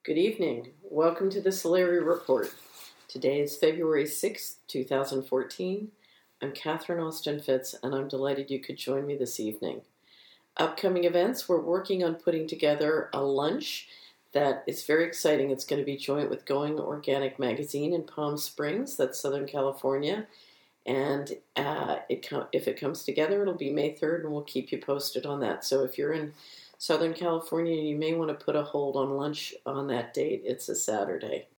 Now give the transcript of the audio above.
Good evening. Welcome to the Solari Report. Today is February 6th, 2014. I'm Catherine Austin Fitz, and I'm delighted you could join me this evening. Upcoming events, we're working on putting together a lunch that is very exciting. It's going to be joint with Going Organic Magazine in Palm Springs, that's Southern California. And if it comes together, it'll be May 3rd, and we'll keep you posted on that. So if you're in Southern California, you may want to put a hold on lunch on that date. It's a Saturday.